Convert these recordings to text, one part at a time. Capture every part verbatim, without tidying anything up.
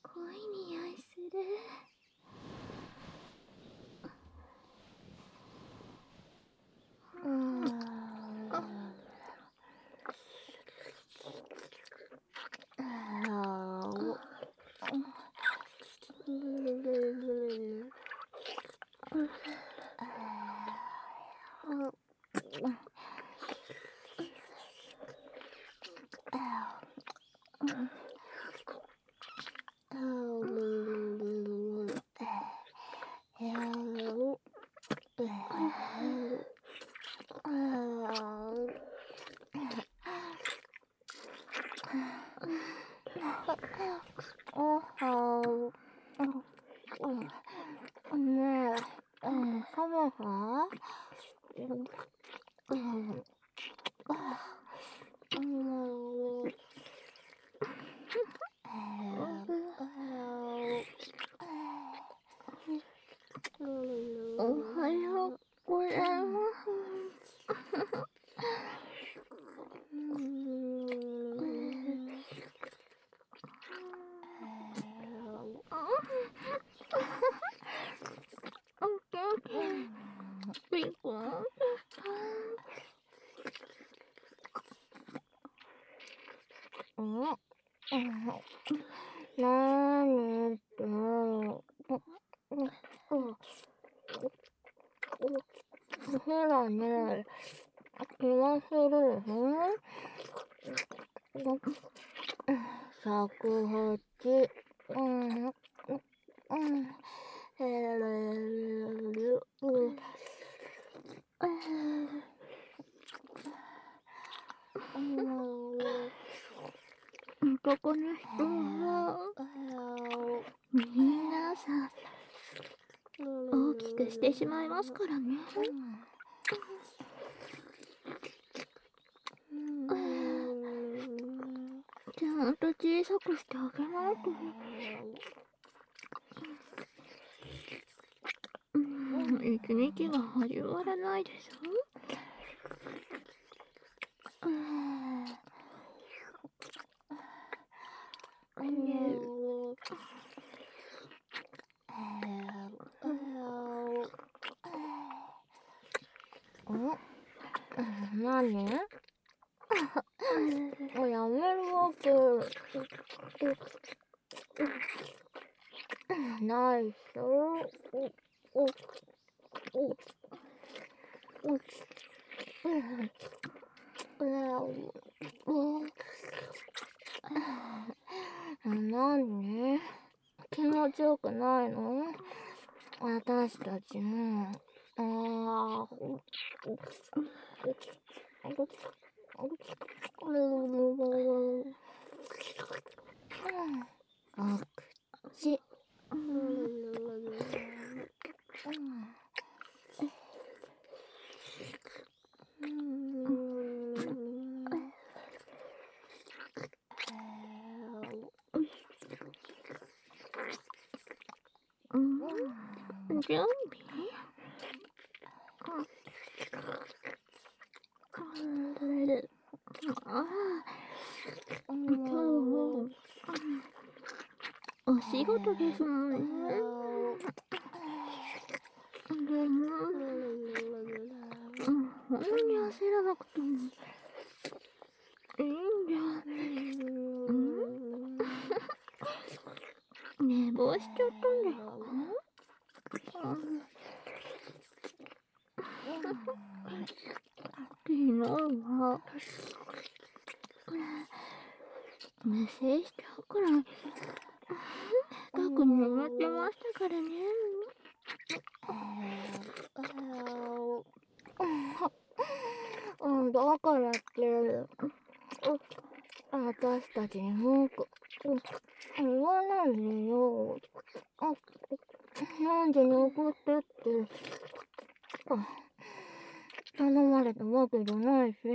濃い匂いする。うん。ねえ、うん、カメさん、うん、うん、おはようございます。ピンクン。うん、なにって、ほらね、言わせるよ。尺八、うん、うん、へれる、うん、男の人は、みんなさ、大きくしてしまいますからね。ちゃんと小さくしてあげないと。うん、一日が始まらないでしょ。うん、なに？やめるわけないっしょ。何？気持ちよくないの？私たちも。ああ。お口。準備？ああ、今日もお仕事ですもんね。でも、こんなに焦らなくてもいいんじゃ。ん寝坊しちゃったんですか？昨日は無精しちゃうくらい深く眠ってましたからね。うん、だからって、私たちに文句言わないでよ。なんで眠ってって頼まれたわけじゃないし。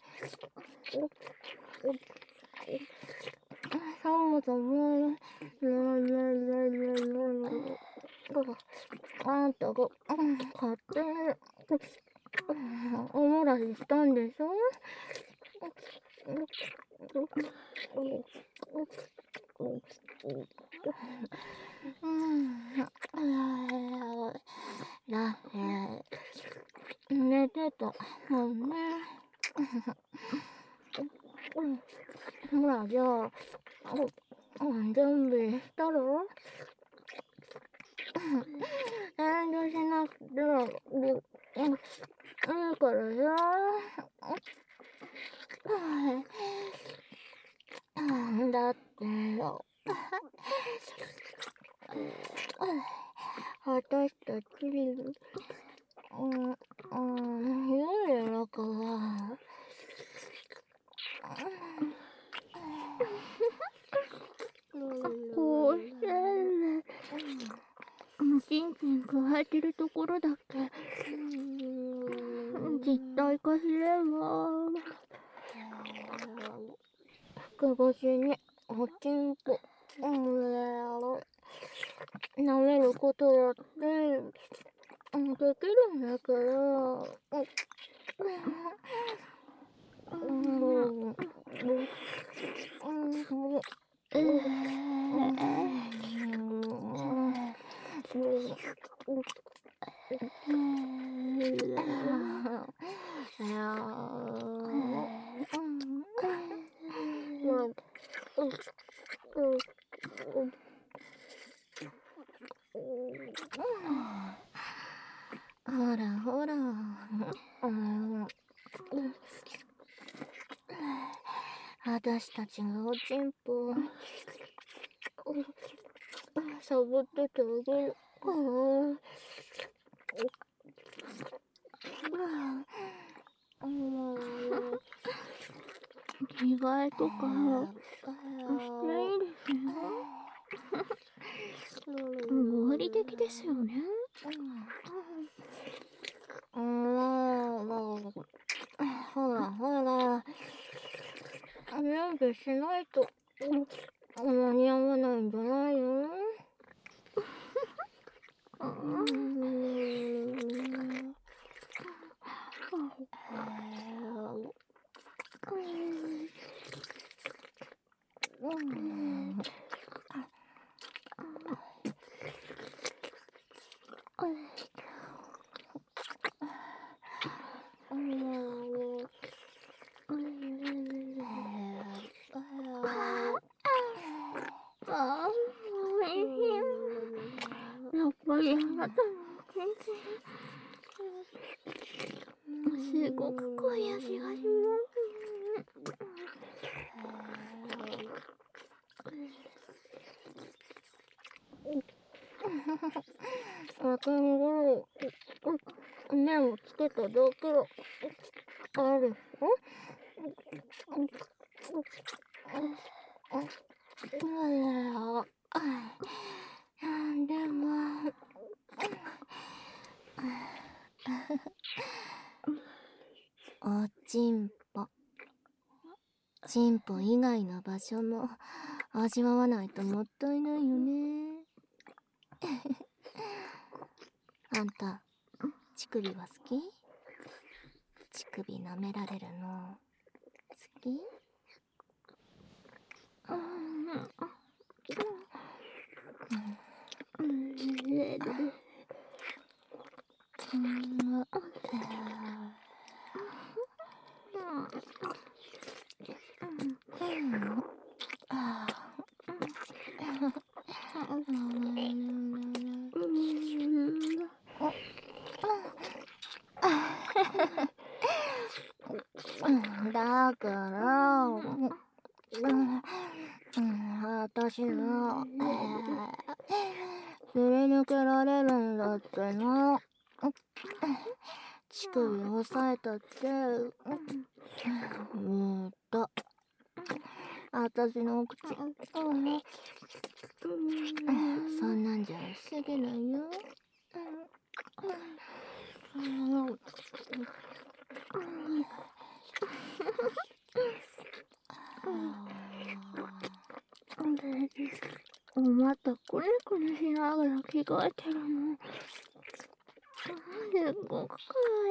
そもそも、あんたが勝手におもらししたんでしょ。 準備したろ？遠慮しなくてもいいからさ。だってよ、私たち、うん、うん、夜だから。 こうしてる。ちんちん加えてるところだっけ。実体化すればくぼしにおちんこ舐めることだってできるんだから。うんほらほら、私たちのおちんぽ触っててあげるから。 着替えとかしていいですよ。合理的ですよね。 うん、ほらほら、準備しないと間に合わないんじゃないの？ やっぱりあなたのちんちんすごく濃い味がします私も目をつけただけあるよ。でもおちんぽちんぽ以外の場所も味わわないともったいないよね。あんた乳首は好き？乳首舐められるの好き？だから、うん、私はすり抜けられるんだってな。乳首押さえたって、うーっと私の口、そんなんじゃ防げないよ。 またくねくねしながら着替えてるの。すっごくか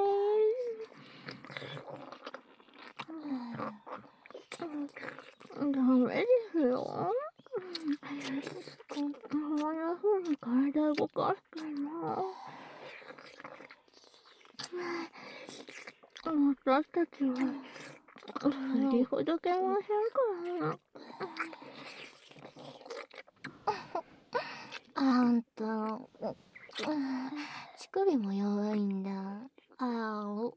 わいい。ダメですよ。こんな風に体動かしても私たちは振りほどけませんから。 あんた、乳首も弱いんだ。あー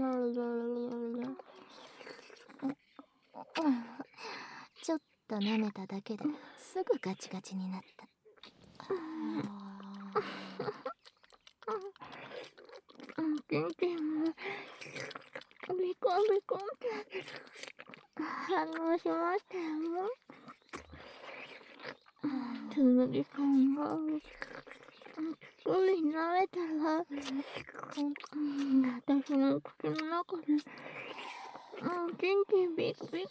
ちょっと舐めただけですぐガチガチになった。 全然もうビコンビコンって反応しましたよ。つむぎさんが乳首舐めたら私の口の中でうん、チンチンビクビク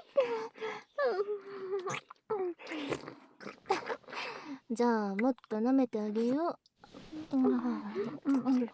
じゃあもっと舐めてあげよう。うんうん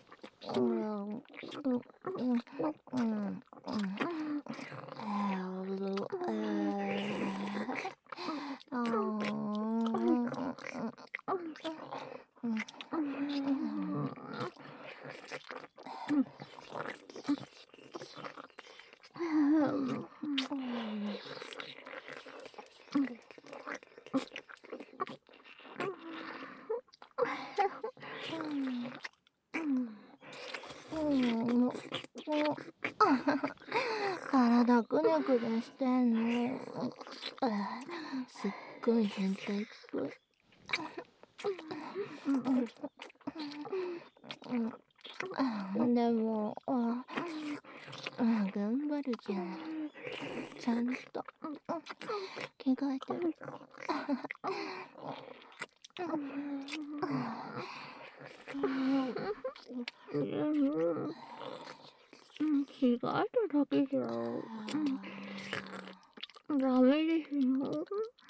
体くねくねしてんの。すっごい変態っぽい。でもあ頑張るじゃん。ちゃんと着替えてる。 着替えただけじゃダメですよ。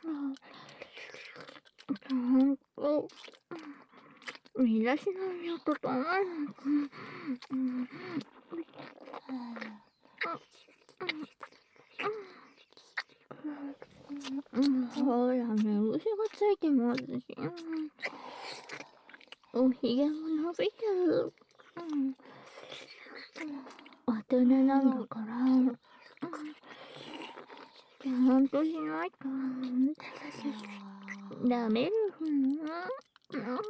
ちゃんと身だしなみを整えないと。ほら、目薬がついてますし、おひげも伸びてる。大人なんだから、ちゃんとしないとダメですよ。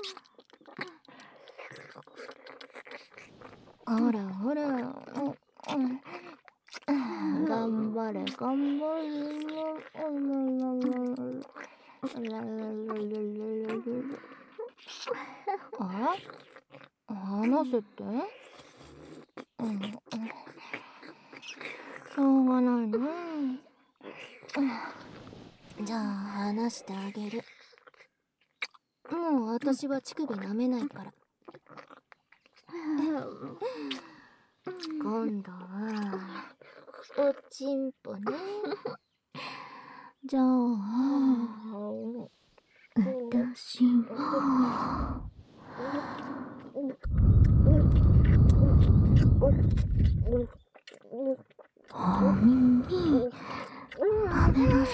ほらほら、頑張れ頑張れ。あ話せて。うんしょうがないね。じゃあ話してあげる。もう私は乳首舐めないから。今度はおちんぽね。 じゃあ私はお耳舐めます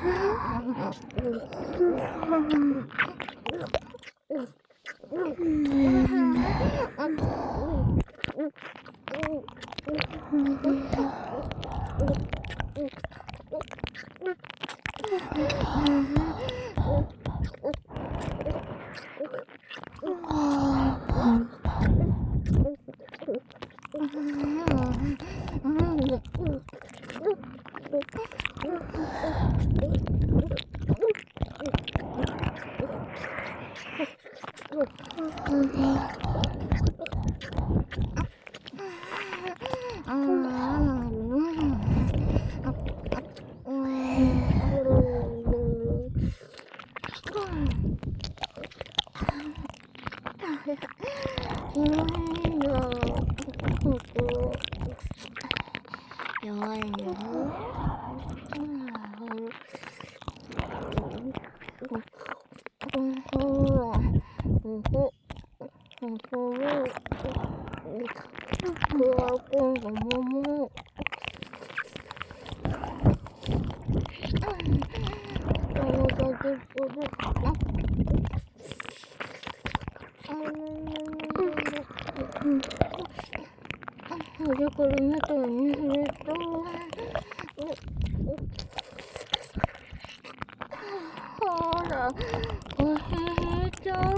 弱いよ。だからみたいに触れた。ほら、おへへってちゃう。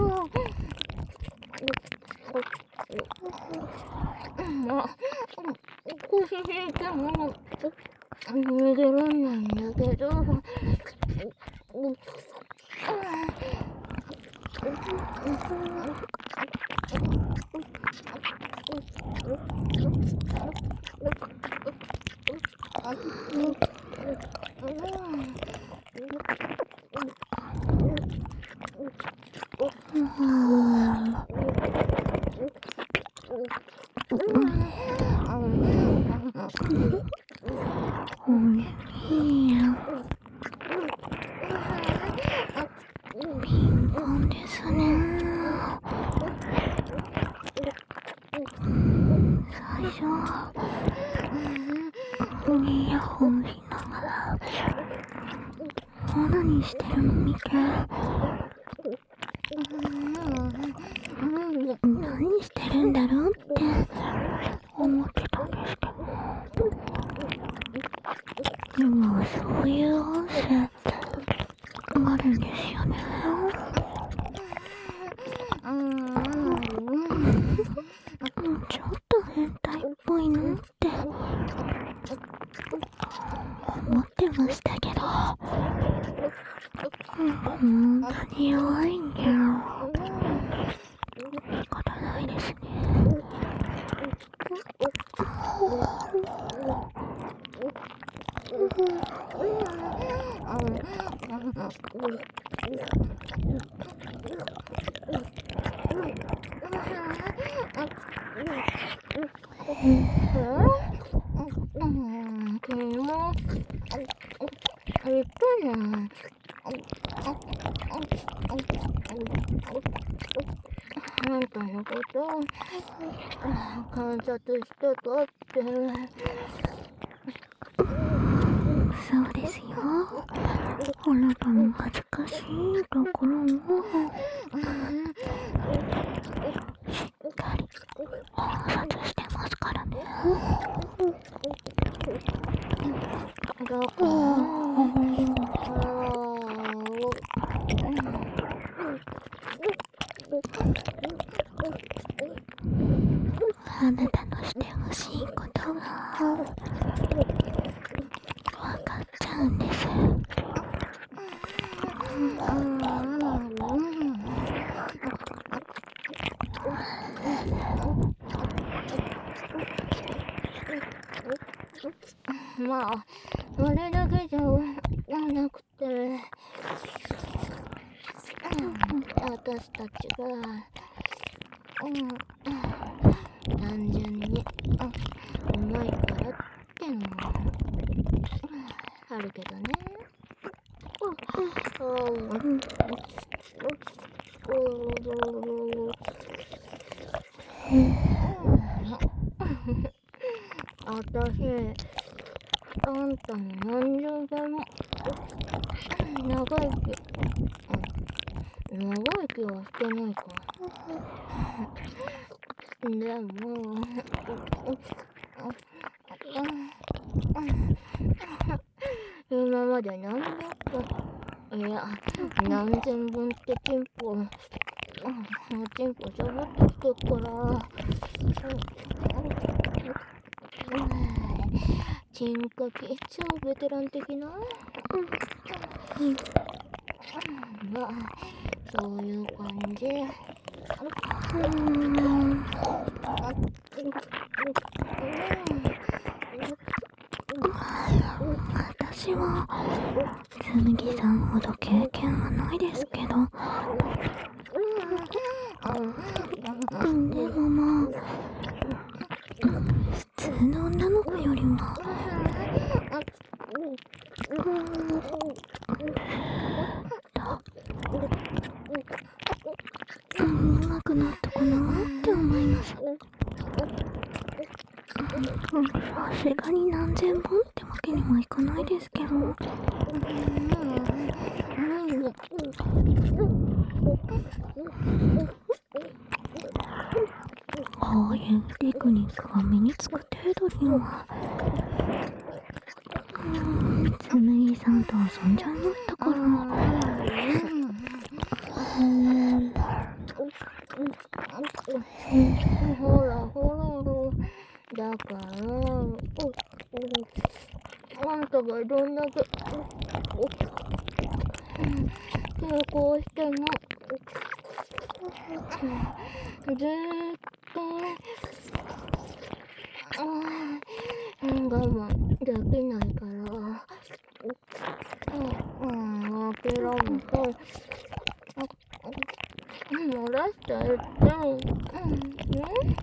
まあ、腰引いても逃げられないんだけど。 おいしいよ。敏感ですね。最初はイヤホンしながら何してるの見て、何してるんだろうって思ってたんですけど、今はそういう音声あるんですよね。ちょっと変態っぽいなって思ってましたけど、本当に弱いんだよ。仕方ないですね。 君も言ったじゃん。あんたのこと観察してたって。 そうですよ。あなたの恥ずかしいところをしっかり観察してますからね。 だからあなたのしてほしいことが分かっちゃうんです。 まあ、それだけじゃなくて、私たちが、うん、単純にうまいからってのもあるけどね。あたし、あんたの何十倍も長生き、長生きはしてないか。でも、今まで何百個、いや、何千本ってチンポ、チンポしゃぶってきてっから、チンカキ超ベテラン的な、まあ、そういう感じ。 私は紬さんほど経験はないですけど、でもまあ普通の女の子よりもうまくなったかなって思います。さすがに何千本ってわけにはいかないですけど、こういうテクニックが身につく程度には、紬さんと遊んじゃいましたから。 ほらほらほら。だから、あんたがどんだけ抵抗しても、絶対我慢できないから、うん、諦めて、漏らしてあげて、ね。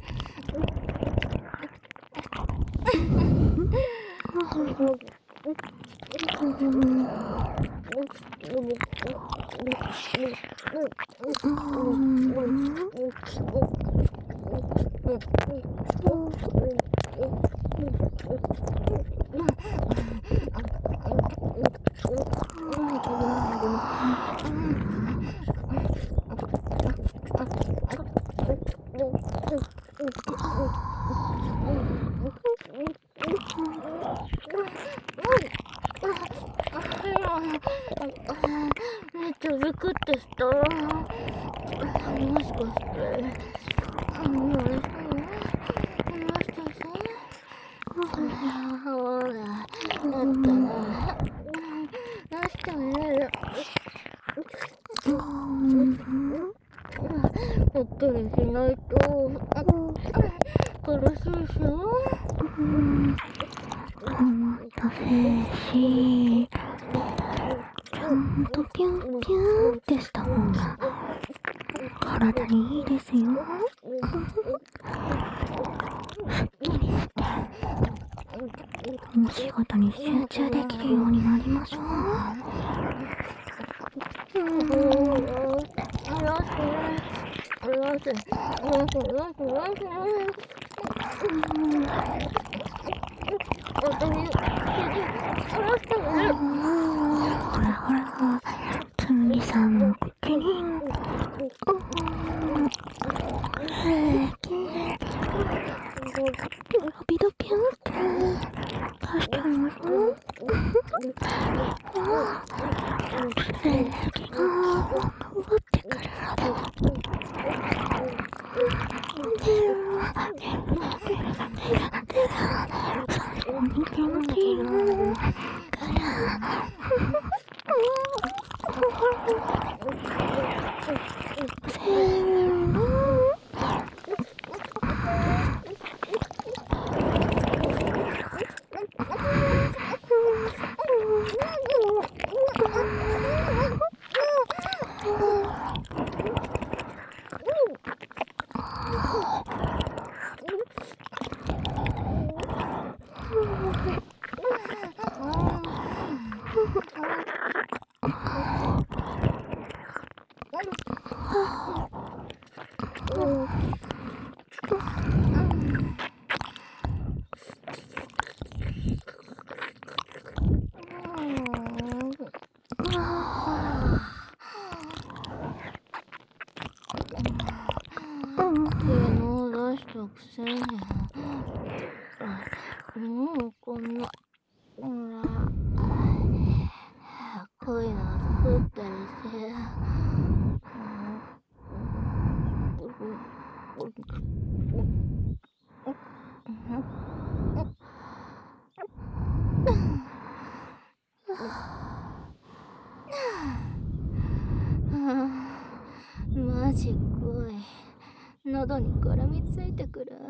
めっちゃビクってした。もしかして、もしかしてさ、ほら、だったら、出してあげる。ゆっくりしないと苦しいしよ。 お待たせし、ちゃんとピュンピュンってした方が体にいいですよ。すっきりしてお仕事に集中できるようになりましょう。ほらほら、つむぎさんの口にビドピュンって出してあげます。刺激が戻ってくるので、最高に気持ちいいのからせーの。 くせにもうこんなほらこういうの作ったりしてマジ濃い。喉に絡みついてくる。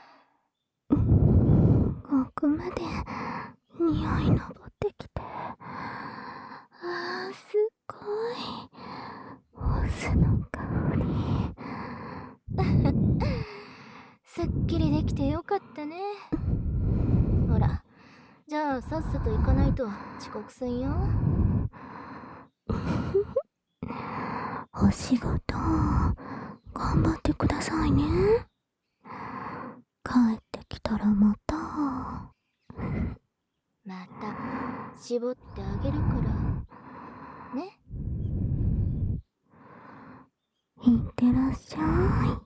奥まで匂い登ってきて、あーすごいオスの香り。 すっきりできてよかったね。ほら、じゃあさっさと行かないと遅刻すんよ。 お仕事頑張ってくださいね。帰ってきたらまたまた絞ってあげるからね。 いってらっしゃい。